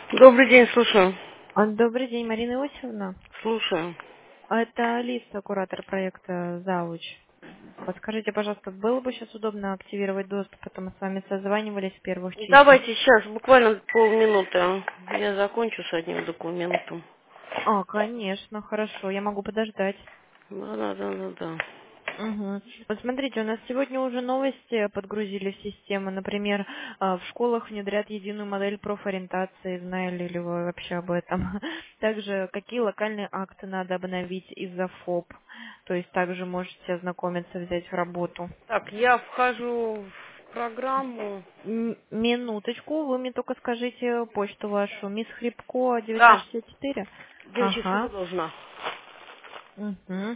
Добрый день, слушаю. Добрый день, Марина Иосифовна. Слушаю. Это Алиса, куратор проекта «Зауч». Подскажите, пожалуйста, было бы сейчас удобно активировать доступ, а то мы с вами созванивались в первых числах. Давайте сейчас, буквально полминуты. Я закончу с одним документом. Конечно, хорошо, я могу подождать. Да. Угу. Вот смотрите, у нас сегодня уже новости подгрузили в систему. Например, в школах внедрят единую модель профориентации. Знали ли вы вообще об этом? Также, какие локальные акты надо обновить из-за ФОП. То есть также можете ознакомиться, взять в работу. Так, я вхожу в программу. Минуточку, вы мне только скажите почту вашу. Мисс Хрипко, Да, 964. 9 часов Ага. должна. Угу.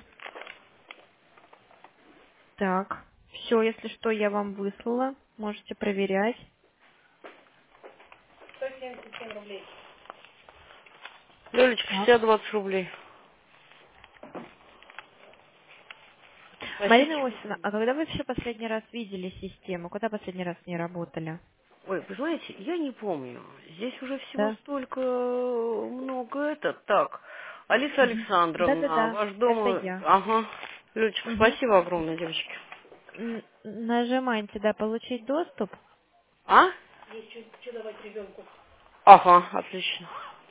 Так. Все, если что, я вам выслала. Можете проверять. Лёлечка, Так. 20 рублей. Спасибо. Марина Иосифовна, а когда вы вообще последний раз видели систему? Когда последний раз не работали? Ой, вы знаете, я не помню. Здесь уже всего Да. столько много Так, Алиса Мгм. Александровна, Да-да-да, ваш это дом... я. Ага. Лёлечка, Мгм. спасибо огромное, девочки. Нажимаете, да, получить доступ. А? Ага, отлично.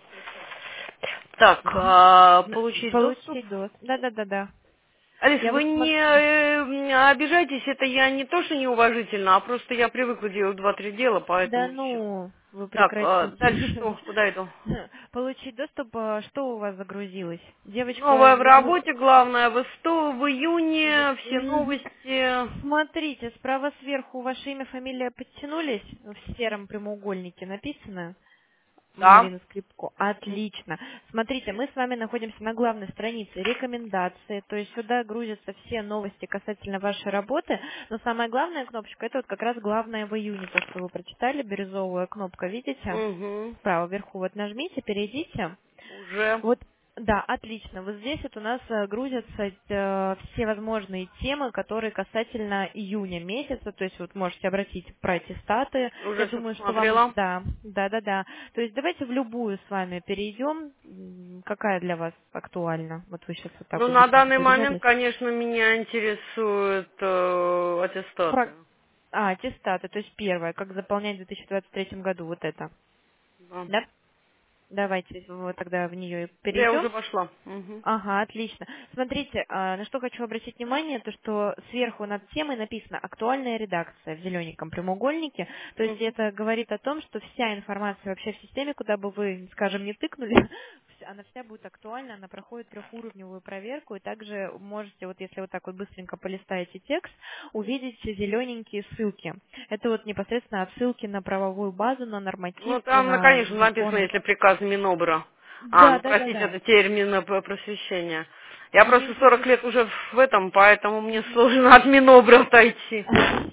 Так, Мгм. получить доступ. Получить доступ. Да-да-да-да. Алис, Я вы вот не смотрю. обижайтесь, это я не то, что неуважительно, а просто я привыкла делать два-три дела, Да поэтому еще. ну, вы Так, прекратите. дальше что? Куда иду? Получить доступ, что у вас загрузилось? Девочка Новое в работе, главное, в июне, все Мгм. новости. Смотрите, справа сверху ваше имя, фамилия подтянулись, в сером прямоугольнике написано. Да. Марина Скрипко. Отлично. Смотрите, мы с вами находимся на главной странице рекомендации, то есть сюда грузятся все новости касательно вашей работы, но самая главная кнопочка, это вот как раз главное в июне, то, что вы прочитали, бирюзовая кнопка, видите? Угу. Справа вверху, вот нажмите, перейдите. Уже. Вот, да, отлично. Вот здесь вот у нас грузятся все возможные темы, которые касательно июня месяца, то есть вот можете обратить про аттестаты. Я Уже все думаю, что вам, посмотрела. да. То есть давайте в любую с вами перейдем. Какая для вас актуальна? Вот вы сейчас вот так Ну, вот на быстренько данный момент, пробежались. конечно, меня интересуют аттестаты. Про... Аттестаты, то есть первое, как заполнять в 2023 году, вот это. Да. Да? Давайте вот тогда в нее Да, я перейдем. уже пошла. Угу. Ага, отлично. Смотрите, на что хочу обратить внимание, то что сверху над темой написано «Актуальная редакция» в зелененьком прямоугольнике. То есть Угу. это говорит о том, что вся информация вообще в системе, куда бы вы, скажем, не тыкнули, она вся будет актуальна, она проходит трехуровневую проверку, и также можете, вот если вот так вот быстренько полистаете текст, увидеть зелененькие ссылки. Это вот непосредственно отсылки на правовую базу, на Ну, нормативки, там, на конечно, написано, законы. если приказ Минобра. Да, Ну, да, да, простите, да. это термин просвещения. Я просто Ничего, 40 лет уже в этом, поэтому мне сложно от Минобра отойти.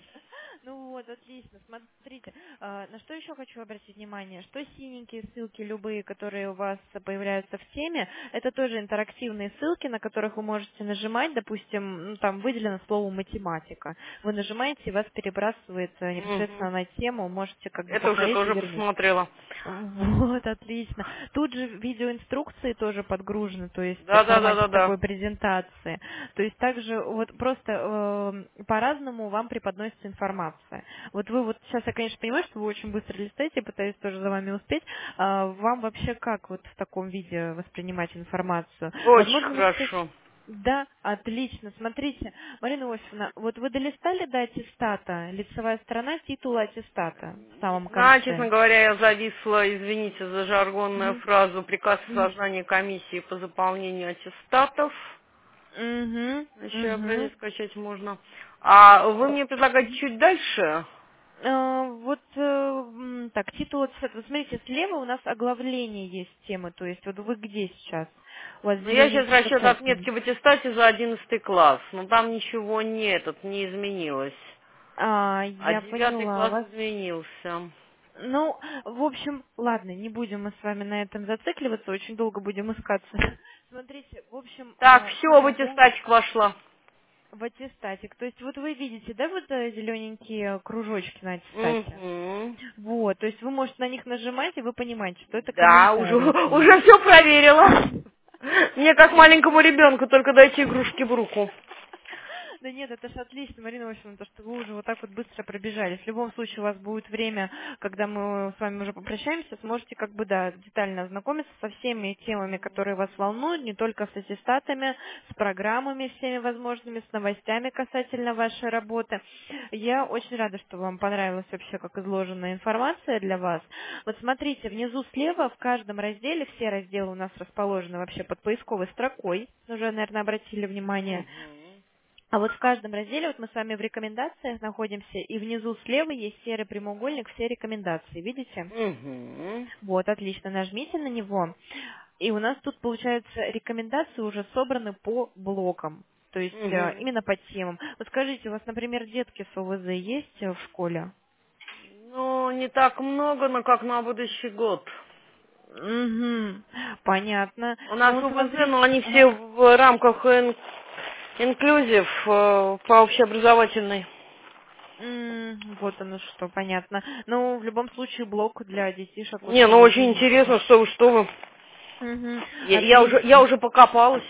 Ну вот, отлично. Смотрите, на что еще хочу обратить внимание, что синенькие ссылки любые, которые у вас появляются в теме, это тоже интерактивные ссылки, на которых вы можете нажимать, допустим, ну, там выделено слово математика. Вы нажимаете, и вас перебрасывает непосредственно Мгм. на тему, можете как бы Это уже посмотреть и тоже вернуть. посмотрела. Вот, отлично. Тут же видеоинструкции тоже подгружены, то есть в формате Да. такой презентации. То есть также вот просто по-разному вам преподносится информация. Вот вы вот сейчас я, конечно, понимаю, что вы очень быстро листаете, пытаюсь тоже за вами успеть. Вам вообще как вот в таком виде воспринимать информацию? Очень Возможно, вы, кстати, хорошо. да, отлично. Смотрите, Марина Иосифовна, вот вы долистали до аттестата, лицевая сторона титула аттестата в самом Честно конце? говоря, я зависла, извините за жаргонную Мгм. фразу, приказ о М, создании комиссии по заполнению аттестатов. Мгм. Еще Мгм. образец скачать можно. А вы О, мне предлагаете чуть дальше? Вот так, титул, вот смотрите, слева у нас оглавление есть темы, то есть вот вы где сейчас? У вас Ну, я сейчас зелененьким расчет подчеркнуто. отметки в аттестате за 11 класс, но там ничего не изменилось. А Я 9 поняла класс вас. изменился. Ну, в общем, ладно, не будем мы с вами на этом зацикливаться, очень долго будем искаться. Смотрите, в общем, Так, все, в самое главное. аттестатик вошла. В аттестатик. То есть вот вы видите, да, вот зелененькие кружочки на аттестате? Угу. Вот, то есть вы можете на них нажимать, и вы понимаете, что это Да, уже, комментарии к ним. уже все проверила. Мне как маленькому ребенку только дайте игрушки в руку. Да нет, это ж отлично, Марина Васильевна, то, что вы уже вот так вот быстро пробежались. В любом случае у вас будет время, когда мы с вами уже попрощаемся, сможете как бы, да, детально ознакомиться со всеми темами, которые вас волнуют, не только с аттестатами, с программами всеми возможными, с новостями касательно вашей работы. Я очень рада, что вам понравилась вообще как изложенная информация для вас. Вот смотрите, внизу слева в каждом разделе, все разделы у нас расположены вообще под поисковой строкой, уже, наверное, обратили внимание. Угу. А вот в каждом разделе, вот мы с вами в рекомендациях находимся, и внизу слева есть серый прямоугольник, все рекомендации, видите? Угу. Вот, отлично, нажмите на него. И у нас тут, получается, рекомендации уже собраны по блокам, то есть Угу. именно по темам. Вот скажите, у вас, например, детки с ОВЗ есть в школе? Ну, не так много, но как на будущий год. Угу, понятно. У Ну нас вот УВЗ, смотрите, но они все в рамках инклюзив по общеобразовательной. вот оно что, понятно. Ну, в любом случае, блок для детишек вот Не, с ну ОВЗ очень есть. интересно, что вы. Угу, Я отлично. уже покопалась.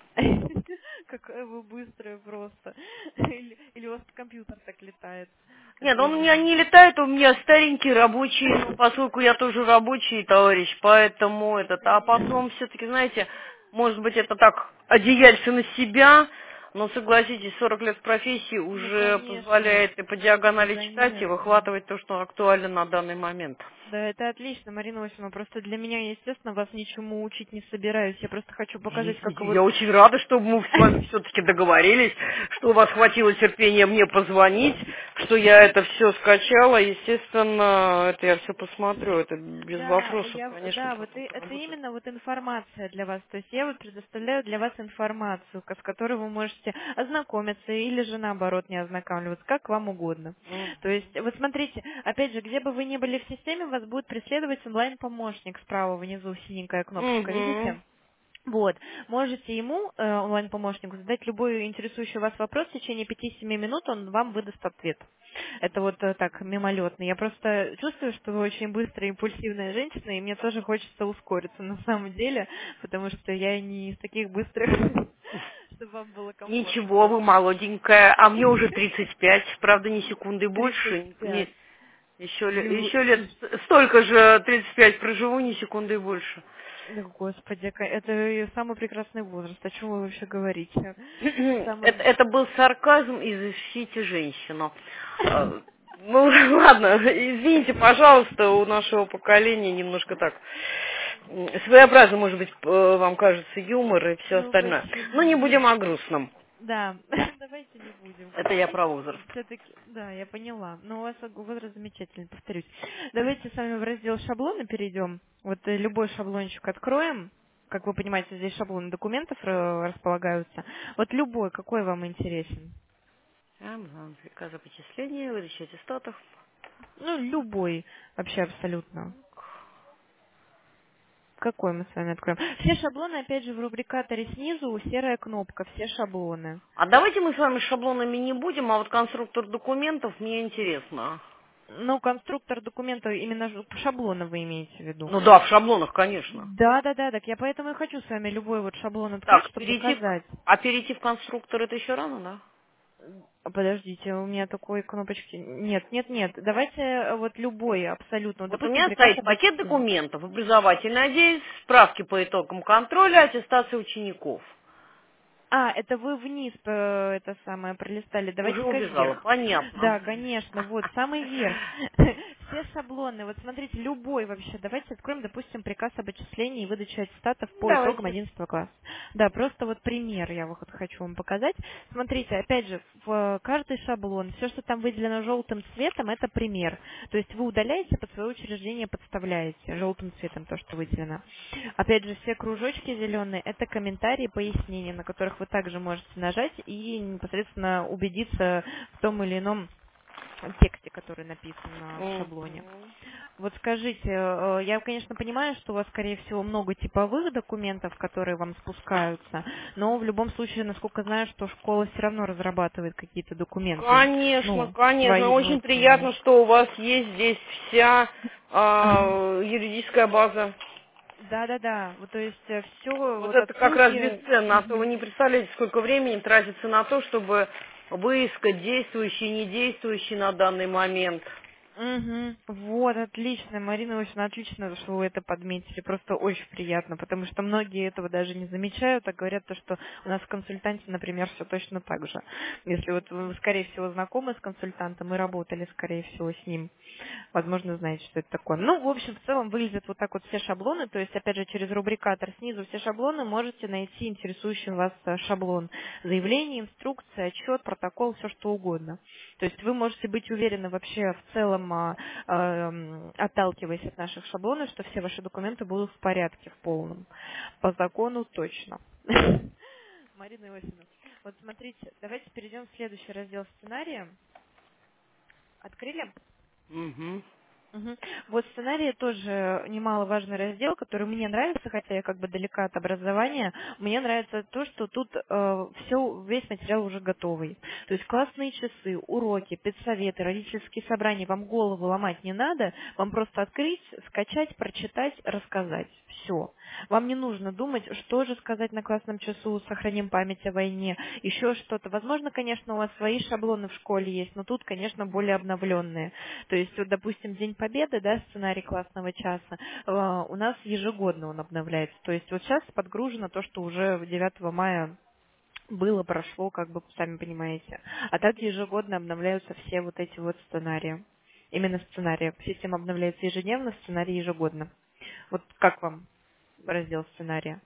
Какая вы быстрая просто. Или у вас компьютер так летает. Нет, Это он у уже... меня не летает, у меня старенький рабочий, ну, поскольку я тоже рабочий товарищ, поэтому этот, а Конечно. потом все-таки, знаете, может быть, это так, одеяльце на себя, но согласитесь, 40 лет в профессии Ну, уже конечно. позволяет и по диагонали читать, и Конечно. выхватывать то, что актуально на данный момент. Да, это отлично, Марина Васильевна. Просто для меня, естественно, вас ничему учить не собираюсь. Я просто хочу показать, как вот... Я очень рада, что мы с вами все-таки договорились, что у вас хватило терпения мне позвонить, что я это все скачала. Естественно, это я все посмотрю, это без вопросов, конечно, Да, вот потом это поработаю. именно вот информация для вас. То есть я вот предоставляю для вас информацию, с которой вы можете ознакомиться или же наоборот не ознакомливаться, как вам угодно. То есть, вот смотрите, опять же, где бы вы ни были в системе, вас будет преследовать онлайн-помощник справа внизу, синенькая кнопочка, Угу. видите? Вот. Можете ему, онлайн-помощнику, задать любой интересующий вас вопрос, в течение 5-7 минут он вам выдаст ответ. Это вот так, мимолетно. Я просто чувствую, что вы очень быстрая, импульсивная женщина, и мне тоже хочется ускориться на самом деле, потому что я не из таких быстрых, чтобы вам было комфортно Ничего, вы даже. молоденькая, а мне уже 35, правда, ни секунды больше. 35. Еще лет столько же 35 проживу, ни секунды больше. Да, господи, это самый прекрасный возраст. О чем вы вообще говорите? Самый... Это был сарказм, и защитите женщину. Ну, ладно, извините, пожалуйста, у нашего поколения немножко так своеобразно, может быть, вам кажется, юмор и все Ну, остальное. Но не почему? будем о грустном. Да, давайте не будем Это я грустить. про возраст. Все-таки, да, я поняла. Но у вас возраст замечательный, повторюсь. Давайте с вами в раздел шаблоны перейдем. Вот любой шаблончик откроем. Как вы понимаете, здесь шаблоны документов располагаются. Вот любой, какой вам интересен? Приказ о почислении, выдача аттестатов. Ну, любой вообще абсолютно. Какой мы с вами откроем? Все шаблоны, опять же, в рубрикаторе снизу серая кнопка, все шаблоны. А давайте мы с вами шаблонами не будем, а вот конструктор документов мне интересно. Ну, конструктор документа, именно шаблоны вы имеете в виду? Ну да, в шаблонах, конечно. Да, так я поэтому и хочу с вами любой вот шаблон открыть, Так, чтобы показать. перейти в конструктор это еще рано, да? Подождите, у меня такой кнопочки... Нет. Давайте вот любой абсолютно. Вот, Вот у допустим, меня приказ стоит об пакет отчислении. документов, образовательный отдел, справки по итогам контроля, аттестация учеников. А, это вы вниз это самое пролистали. Уже Давайте-ка убежала, вверх. понятно. Да, конечно, вот, самый верх. Все шаблоны, вот смотрите, любой вообще. Давайте откроем, допустим, приказ об отчислении и выдаче аттестатов по итогам Давайте. 11 класса. Да, просто вот пример я вот хочу вам показать. Смотрите, опять же, в каждый шаблон, все, что там выделено желтым цветом, это пример. То есть вы удаляете, под свое учреждение подставляете желтым цветом то, что выделено. Опять же, все кружочки зеленые, это комментарии, пояснения, на которых вы также можете нажать и непосредственно убедиться в том или ином тексте, который написан в шаблоне. Мгм. Вот скажите, я, конечно, понимаю, что у вас, скорее всего, много типовых документов, которые вам спускаются, но в любом случае, насколько знаю, что школа все равно разрабатывает какие-то документы, Конечно, ну, конечно. свои Очень внутренние. приятно, что у вас есть здесь вся юридическая база. Да-да-да, вот то есть все, Вот вот это как раз оценки. бесценно, а то вы Мгм. не представляете, сколько времени тратится на то, чтобы выискать действующий и недействующий на данный момент. Мгм. Вот, отлично, Марина Иосифовна, отлично, что вы это подметили, просто очень приятно, потому что многие этого даже не замечают, а говорят то, что у нас в консультанте, например, все точно так же. Если вот вы, скорее всего, знакомы с консультантом и работали, скорее всего, с ним, возможно, знаете, что это такое. Ну, в общем, в целом выглядят вот так вот все шаблоны, то есть, опять же, через рубрикатор снизу все шаблоны можете найти интересующий вас шаблон. Заявление, инструкция, отчет, протокол, все что угодно. То есть вы можете быть уверены вообще в целом, отталкиваясь от наших шаблонов, что все ваши документы будут в порядке, в полном. По закону точно. Марина Иосифовна, вот смотрите, давайте перейдем в следующий раздел сценария. Открыли? Мгм. Мгм. Вот сценарий тоже немаловажный раздел, который мне нравится, хотя я как бы далека от образования. Мне нравится то, что тут весь материал уже готовый. То есть классные часы, уроки, педсоветы, родительские собрания, вам голову ломать не надо, вам просто открыть, скачать, прочитать, рассказать. Все. Вам не нужно думать, что же сказать на классном часу, сохраним память о войне, еще что-то. Возможно, конечно, у вас свои шаблоны в школе есть, но тут, конечно, более обновленные. То есть, вот, допустим, День Победы, да, сценарий классного часа, у нас ежегодно он обновляется. То есть вот сейчас подгружено то, что уже 9 мая было, прошло, как бы, сами понимаете. А так ежегодно обновляются все вот эти вот сценарии. Именно сценарии. Система обновляется ежедневно, сценарий ежегодно. Вот как вам раздел сценария?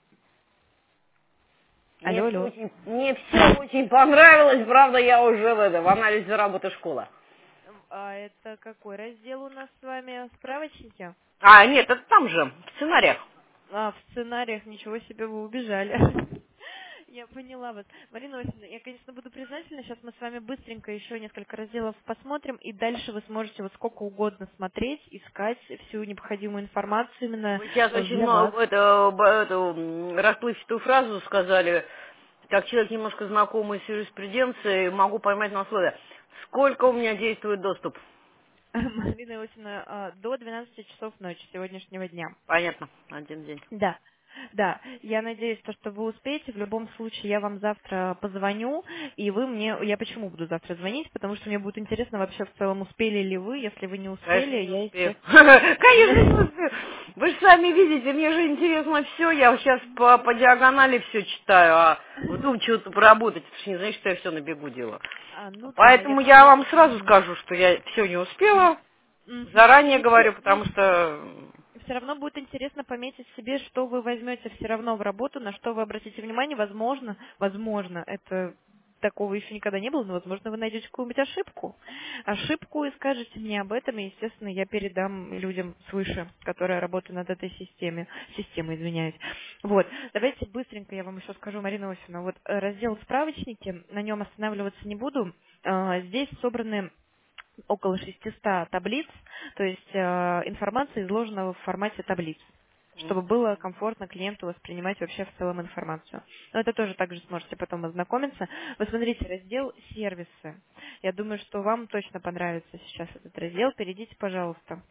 Алло, алло. Мне все очень понравилось, правда, я уже в анализе работы школы. А это какой раздел у нас с вами? Справочники? А, нет, это там же, в сценариях. А, в сценариях, ничего себе, вы убежали. Я поняла вас. Марина Васильевна, я, конечно, буду признательна. Сейчас мы с вами быстренько еще несколько разделов посмотрим, и дальше вы сможете вот сколько угодно смотреть, искать всю необходимую информацию именно Вы сейчас очень для вас. много, расплывчатую фразу сказали, как человек немножко знакомый с юриспруденцией, могу поймать на слове. Сколько у меня действует доступ? Марина Иосифовна, до 12 часов ночи сегодняшнего дня. Понятно, один день. Да, да. Я надеюсь, что вы успеете. В любом случае, я вам завтра позвоню, и вы мне... Я почему буду завтра звонить? Потому что мне будет интересно вообще в целом, успели ли вы. Если вы не Конечно, успели, не я, успею. Конечно, не естественно... успею. Вы же сами видите, мне же интересно все. Я сейчас по диагонали все читаю, а вдумчиво-то поработать, это ж не значит, что я все на бегу делаю. Ну да, я Поэтому я понимаю. вам сразу скажу, что я все не успела. Мгм. Заранее Ну, говорю, потому что... все равно будет интересно пометить себе, что вы возьмете все равно в работу, на что вы обратите внимание. Возможно, это такого еще никогда не было, но, возможно, вы найдете какую-нибудь ошибку и скажете мне об этом, и, естественно, я передам людям свыше, которые работают над этой системой, извиняюсь. Вот, давайте быстренько я вам еще скажу, Марина Иосифовна, вот раздел «Справочники», на нем останавливаться не буду. Здесь собраны около 600 таблиц, то есть информация изложена в формате таблиц, чтобы было комфортно клиенту воспринимать вообще в целом информацию. Но это тоже также сможете потом ознакомиться. Вы смотрите, раздел «Сервисы». Я думаю, что вам точно понравится сейчас этот раздел. Перейдите, пожалуйста.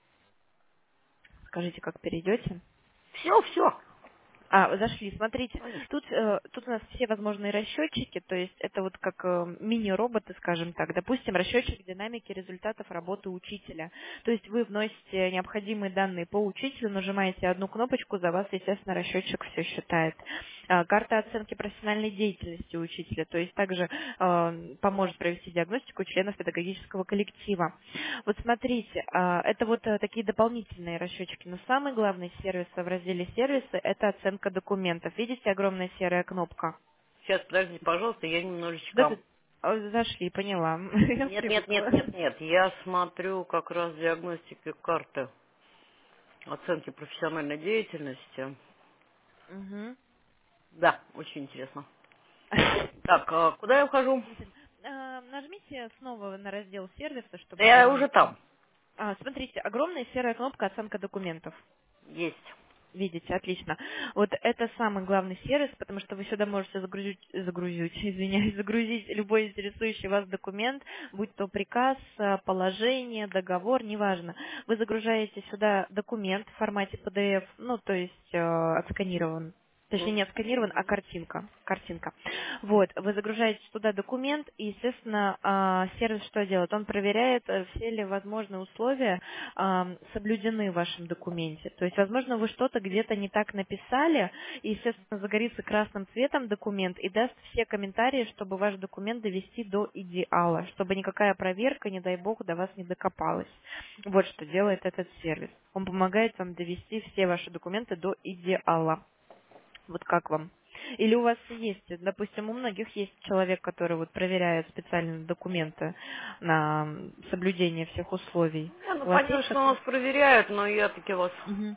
Скажите, как перейдете. Все. А, зашли. Смотрите, тут у нас все возможные расчетчики, то есть это вот как мини-роботы, скажем так. Допустим, расчетчик динамики результатов работы учителя. То есть вы вносите необходимые данные по учителю, нажимаете одну кнопочку, за вас, естественно, расчетчик все считает. Карта оценки профессиональной деятельности учителя, то есть также поможет провести диагностику членов педагогического коллектива. Вот смотрите, это вот такие дополнительные расчетчики, но самый главный сервис в разделе «Сервисы» — это оценка документов. Видите, огромная серая кнопка? Сейчас, подождите, пожалуйста, я Да, немножечко... зашли, поняла. Я Нет, нет, нет, привыкла. нет, нет. Я смотрю как раз диагностики карты оценки профессиональной деятельности. Да, очень интересно. Так, куда я ухожу? Замечательно. нажмите снова на раздел сервиса, Да чтобы я уже вернуться. там. Смотрите, огромная серая кнопка «Оценка документов». Есть. Видите, отлично. Вот это самый главный сервис, потому что вы сюда можете загрузить любой интересующий вас документ, будь то приказ, положение, договор, неважно. Вы загружаете сюда документ в формате PDF, ну, то есть отсканирован. Точнее, не отсканирован, а картинка. Вот, вы загружаете туда документ, и, естественно, сервис что делает? Он проверяет, все ли возможные условия соблюдены в вашем документе. То есть, возможно, вы что-то где-то не так написали, и, естественно, загорится красным цветом документ и даст все комментарии, чтобы ваш документ довести до идеала, чтобы никакая проверка, не дай бог, до вас не докопалась. Вот что делает этот сервис. Он помогает вам довести все ваши документы до идеала. Вот как вам? Или у вас есть, допустим, у многих есть человек, который вот проверяет специальные документы на соблюдение всех условий. Ну, У вас понятно, есть что такое? нас проверяют, но я таки вас Мгм.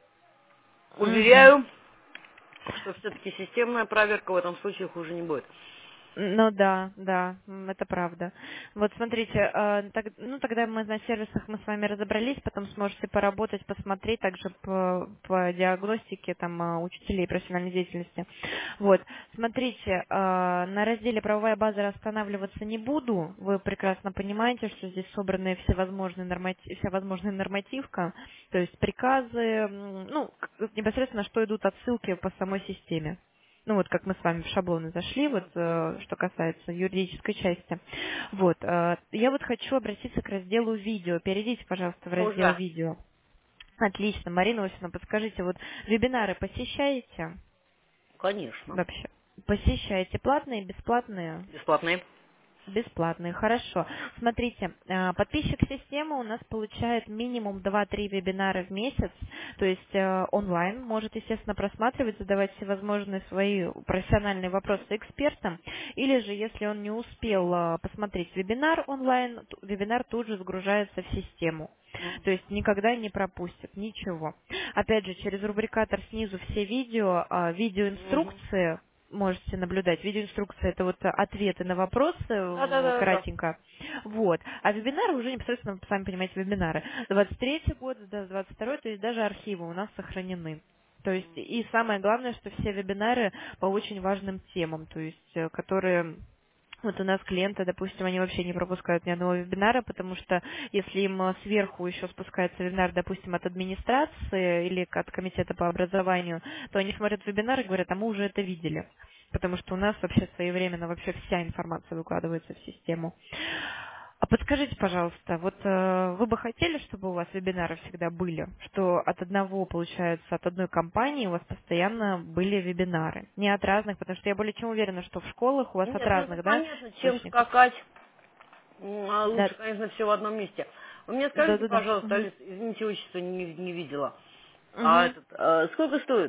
Мгм. уверяю, что все-таки системная проверка в этом случае хуже не будет. Ну да, да, это правда. Вот смотрите, тогда мы на сервисах мы с вами разобрались, потом сможете поработать, посмотреть также по диагностике там учителей профессиональной деятельности. Вот, смотрите, на разделе «Правовая база» останавливаться не буду. Вы прекрасно понимаете, что здесь собраны вся возможная нормативка, то есть приказы, ну, непосредственно, что идут отсылки по самой системе. Ну вот как мы с вами в шаблоны зашли, вот что касается юридической части. Вот, я вот хочу обратиться к разделу видео. Перейдите, пожалуйста, в раздел Уже. видео. Отлично. Марина Осиповна, подскажите, вот вебинары посещаете Конечно. вообще? Посещаете платные, бесплатные? Бесплатные. Бесплатные, хорошо. Смотрите, подписчик системы у нас получает минимум 2-3 вебинара в месяц, то есть онлайн, может, естественно, просматривать, задавать всевозможные свои профессиональные вопросы экспертам, или же, если он не успел посмотреть вебинар онлайн, вебинар тут же загружается в систему. То есть никогда не пропустит ничего. Опять же, через рубрикатор снизу все видео, видеоинструкции, можете наблюдать. Видеоинструкция — это вот ответы на вопросы Да. кратенько. Вот. А вебинары уже непосредственно, сами понимаете, вебинары. 23-й год, 22-й, то есть даже архивы у нас сохранены. То есть и самое главное, что все вебинары по очень важным темам, то есть которые... Вот у нас клиенты, допустим, они вообще не пропускают ни одного вебинара, потому что если им сверху еще спускается вебинар, допустим, от администрации или от комитета по образованию, то они смотрят вебинар и говорят, а мы уже это видели. Потому что у нас вообще своевременно вообще вся информация выкладывается в систему. А подскажите, пожалуйста, вот вы бы хотели, чтобы у вас вебинары всегда были, что от от одной компании у вас постоянно были вебинары, не от разных, потому что я более чем уверена, что в школах у вас от Нет, ну это разных, да, понятно, чем источников. скакать. Да, Лучше, конечно, все в одном месте. Вы мне да, скажите, да, да. пожалуйста, Мгм. Алис, извините, отчество не видела. Мгм. Сколько стоит?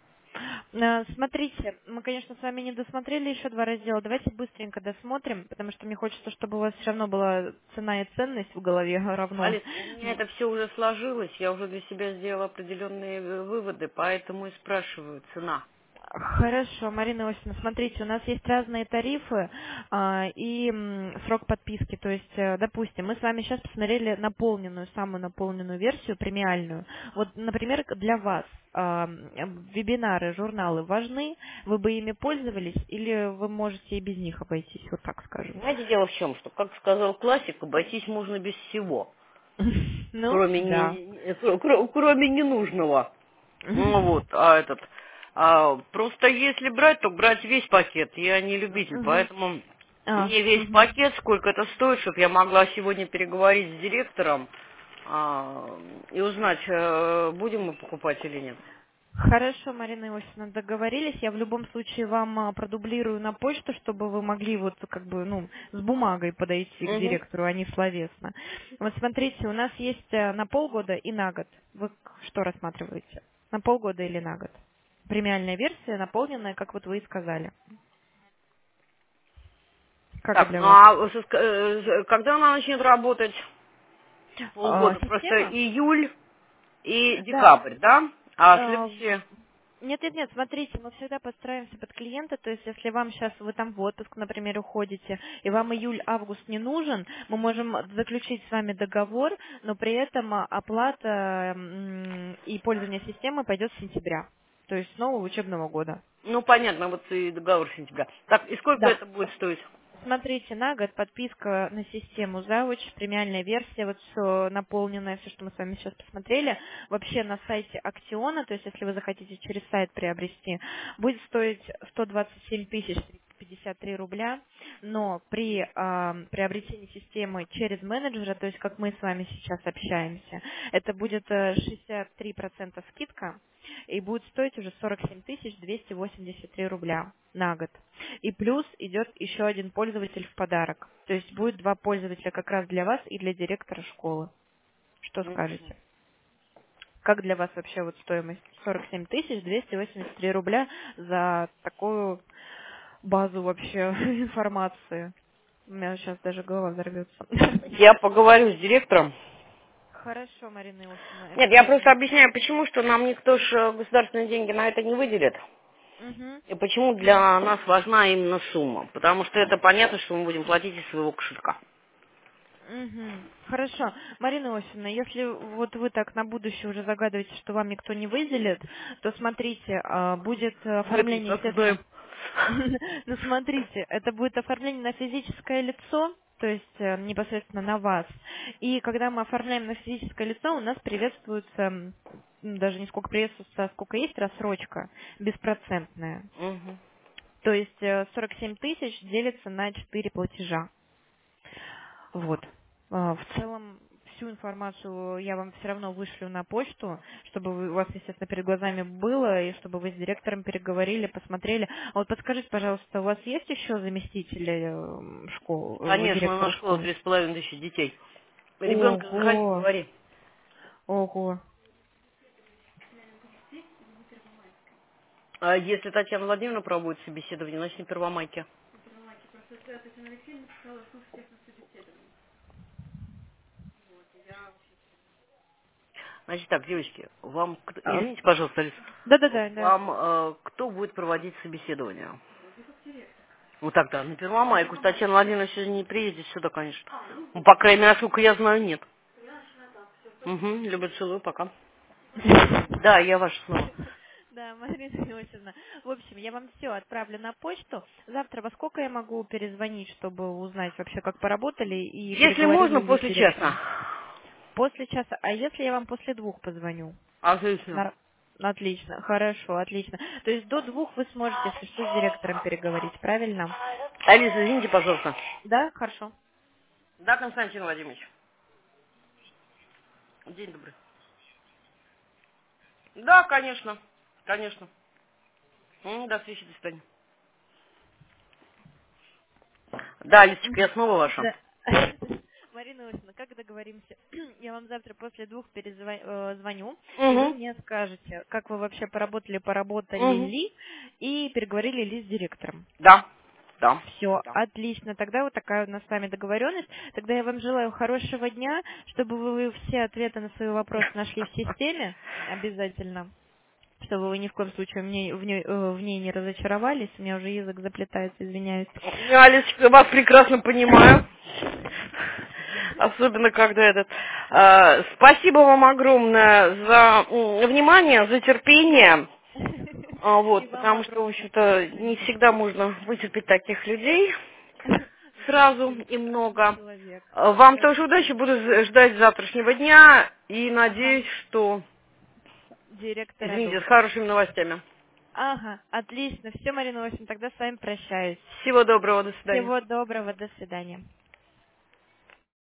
Смотрите, мы, конечно, с вами не досмотрели еще два раздела. Давайте быстренько досмотрим, потому что мне хочется, чтобы у вас все равно была цена и ценность в голове равно. Алис, у меня это все уже сложилось, я уже для себя сделала определенные выводы, поэтому и спрашиваю цена. Хорошо, Марина Осиповна, смотрите, у нас есть разные тарифы и срок подписки. То есть, допустим, мы с вами сейчас посмотрели самую наполненную версию, премиальную. Вот, например, для вас вебинары, журналы важны, вы бы ими пользовались или вы можете и без них обойтись, вот так скажем? Знаете, дело в чем, что, как сказал классик, обойтись можно без всего, Ну, да. кроме ненужного. Ну вот, просто если брать, то брать весь пакет. Я не любитель, Мгм. поэтому А, мне весь мгм. пакет, сколько это стоит, чтобы я могла сегодня переговорить с директором и узнать, будем мы покупать или нет. Хорошо, Марина Иосифовна, договорились. Я в любом случае вам продублирую на почту, чтобы вы могли вот как бы, с бумагой подойти к Угу. директору, а не словесно. Вот смотрите, у нас есть на полгода и на год. Вы что рассматриваете? На полгода или на год? Премиальная версия, наполненная, как вот вы и сказали. Как Так, для ну вас? когда она начнет работать? Полгода. Просто Система? июль и Да. декабрь, да? А следующие? Нет, смотрите, мы всегда подстраиваемся под клиента, то есть если вам сейчас, вы там в отпуск, например, уходите, и вам июль-август не нужен, мы можем заключить с вами договор, но при этом оплата и пользование системой пойдет с сентября, то есть с нового учебного года. Ну, понятно, вот и договор сентября. Так, и сколько Да. это будет стоить? Смотрите, на год подписка на систему Завуч, премиальная версия, вот все наполненное, все, что мы с вами сейчас посмотрели, вообще на сайте Актиона, то есть если вы захотите через сайт приобрести, будет стоить 127 тысяч 53 рубля, но при приобретении системы через менеджера, то есть как мы с вами сейчас общаемся, это будет 63% скидка, и будет стоить уже 47 283 рубля на год. И плюс идет еще один пользователь в подарок. То есть будет два пользователя как раз для вас и для директора школы. Что скажете? Как для вас вообще вот стоимость? 47 283 рубля за такую базу вообще информации. У меня сейчас даже голова взорвется. Я поговорю с директором. Хорошо, Марина Иосифовна, Нет, я просто обязательно. объясняю, почему, что нам никто ж государственные деньги на это не выделит. Угу. И почему для нас важна именно сумма. Потому что это понятно, что мы будем платить из своего кошелька. Мгм. Хорошо. Марина Иосифовна, если вот вы так на будущее уже загадываете, что вам никто не выделит, то смотрите, будет Мы это и оформление, так естественно. знаем. Ну, смотрите, это будет оформление на физическое лицо, то есть непосредственно на вас. И когда мы оформляем на физическое лицо, у нас приветствуется, даже не сколько приветствуется, а сколько есть рассрочка, беспроцентная. Мгм. То есть 47 тысяч делится на 4 платежа. Вот. В целом, всю информацию я вам все равно вышлю на почту, чтобы у вас, естественно, перед глазами было, и чтобы вы с директором переговорили, посмотрели. А вот подскажите, пожалуйста, у вас есть еще заместители Конечно, у директора нас школа школы? 3500 детей. Ребенка заходи, Ого, говори. ого. А если Татьяна Владимировна проводит собеседование, значит не Первомайки. Значит так, девочки, вам, извините, пожалуйста, Алиса, Да-да-да, да. вам кто будет проводить собеседование? Вот так-то, на Первомайку. Татьяна Владимировна сегодня не приедет сюда, конечно. Ну, по крайней мере, насколько я знаю, нет. Угу, любят, целую, пока. Да, я ваша снова. Да, Марина Иосифовна. В общем, я вам все отправлю на почту. Завтра во сколько я могу перезвонить, чтобы узнать вообще, как поработали и Если переговорили можно, ли с после часа. директором? После часа. А если я вам после 2 позвоню? Отлично. Отлично, хорошо, отлично. То есть до 2 вы сможете, если что, с директором переговорить, правильно? Алиса, извините, пожалуйста. Да, хорошо. Да, Константин Владимирович. День добрый. Да, конечно. Конечно. До встречи, до свидания. Да, Алисочка, я снова ваша. Да. Марина Иосифовна, как договоримся? Я вам завтра после 2 звоню, и вы Угу. мне скажете, как вы вообще поработали Угу. ли, и переговорили ли с директором. Да. Да. Все, Да. отлично. Тогда вот такая у нас с вами договоренность. Тогда я вам желаю хорошего дня, чтобы вы все ответы на свои вопросы нашли в системе обязательно. Чтобы вы ни в коем случае в ней не разочаровались. У меня уже язык заплетается, извиняюсь. Я, Алисочка, вас прекрасно понимаю. Особенно, когда этот... спасибо вам огромное за внимание, за терпение. И Вот, вам потому что, в огромное общем-то, не спасибо. всегда можно вытерпеть таких людей сразу и Хороший много. человек. Вам Хороший тоже удачи, человек. буду ждать завтрашнего дня и Ага. надеюсь, что, Директор извините, с одобрит. хорошими новостями. Ага, отлично. Все, Марина Иосифовна, тогда с вами прощаюсь. Всего доброго, до свидания. Всего доброго, до свидания.